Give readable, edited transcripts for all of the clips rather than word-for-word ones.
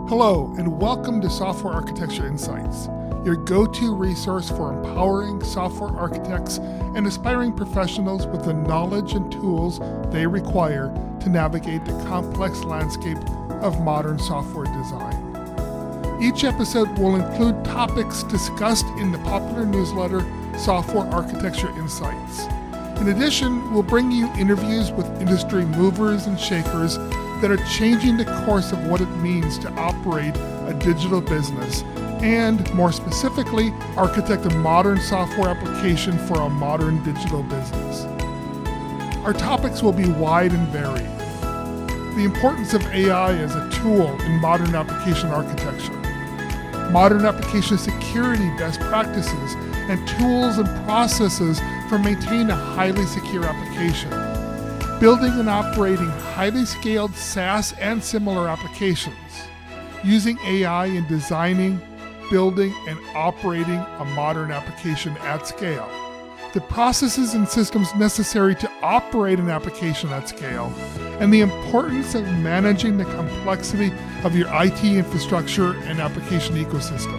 Hello, and welcome to Software Architecture Insights, your go-to resource for empowering software architects and aspiring professionals with the knowledge and tools they require to navigate the complex landscape of modern software design. Each episode will include topics discussed in the popular newsletter Software Architecture Insights. In addition, we'll bring you interviews with industry movers and shakers that are changing the course of what it means to operate a digital business and, more specifically, architect a modern software application for a modern digital business. Our topics will be wide and varied. The importance of AI as a tool in modern application architecture, modern application security best practices, and tools and processes for maintaining a highly secure application, building and operating highly scaled SaaS and similar applications, using AI in designing, building, and operating a modern application at scale, the processes and systems necessary to operate an application at scale, and the importance of managing the complexity of your IT infrastructure and application ecosystem.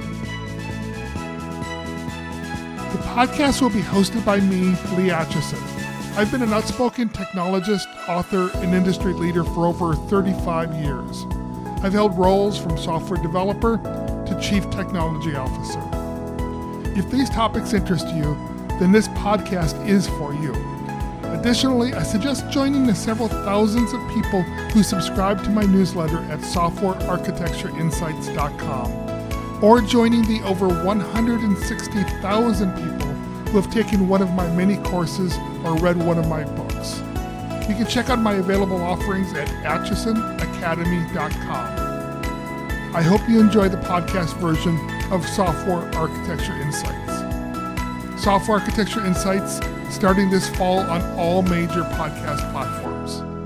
The podcast will be hosted by me, Lee Atchison. I've been an outspoken technologist, author, and industry leader for over 35 years. I've held roles from software developer to chief technology officer. If these topics interest you, then this podcast is for you. Additionally, I suggest joining the several thousands of people who subscribe to my newsletter at softwarearchitectureinsights.com, or joining the over 160,000 people who have taken one of my many courses or read one of my books. You can check out my available offerings at atchisonacademy.com. I hope you enjoy the podcast version of Software Architecture Insights. Software Architecture Insights starting this fall on all major podcast platforms.